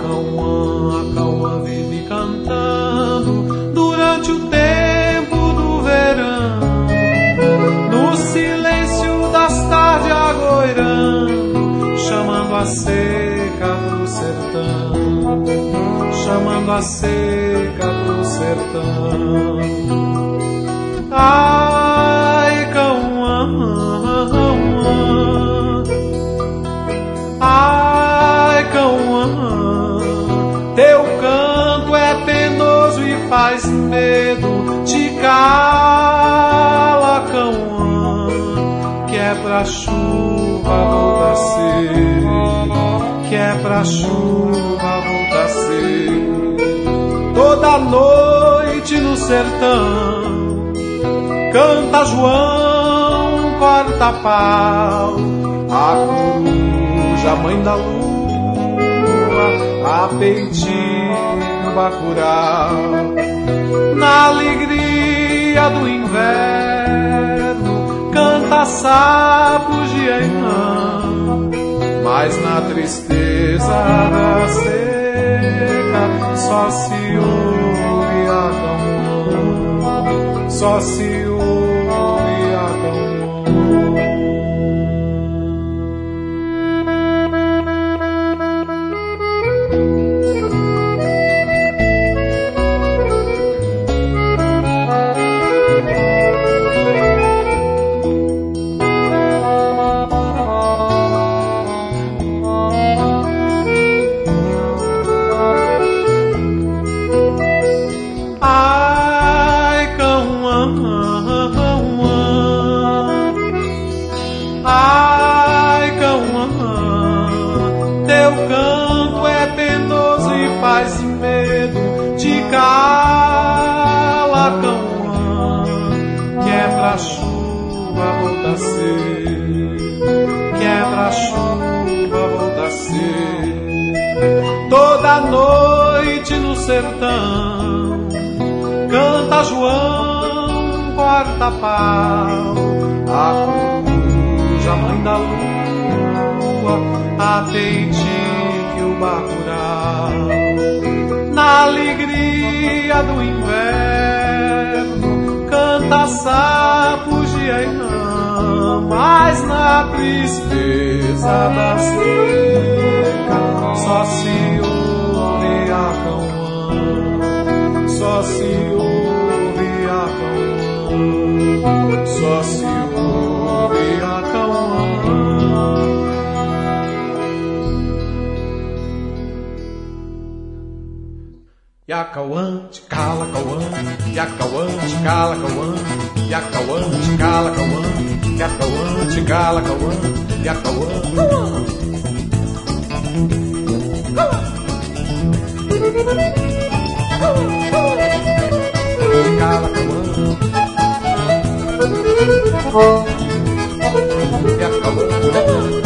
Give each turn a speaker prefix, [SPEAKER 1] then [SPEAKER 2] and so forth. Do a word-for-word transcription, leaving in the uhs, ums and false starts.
[SPEAKER 1] Cauã, a Cauã vive cantando durante o tempo do verão, no silêncio das tardes agoirando, chamando a seca pro sertão, chamando a seca pro sertão. Ai, Cauã, ai, Cauã, teu canto é penoso e faz medo. Te cala, Cauã, que é pra chuva voltar ser, que é pra chuva voltar ser. Toda noite no sertão canta João, corta pau, a coruja, mãe da lua, a peitinho, bacurau. Na alegria do inverno canta sapo, gienã, mas na tristeza da seca só se ouve a Cauã, só se ouve a Cauã. Faz medo, te cala, Cauã, que é pra chuva voltar ser, que é pra chuva voltar ser. Toda noite no sertão canta João, corta pau, a coruja, mãe da lua, a peitinho, o bacurau. Na alegria do inverno canta sapo, gienã, mas na tristeza da seca só se ouve a Cauã, só se ouve a Cauã, só se ouve a Cauã. E a Cauã te cala, Cauã, e a Cauã te cala, Cauã, e a Cauã te cala, Cauã, e a Cauã te cala, Cauã, e a Cauã, Cauã, te cala, Cauã, e a Cauã.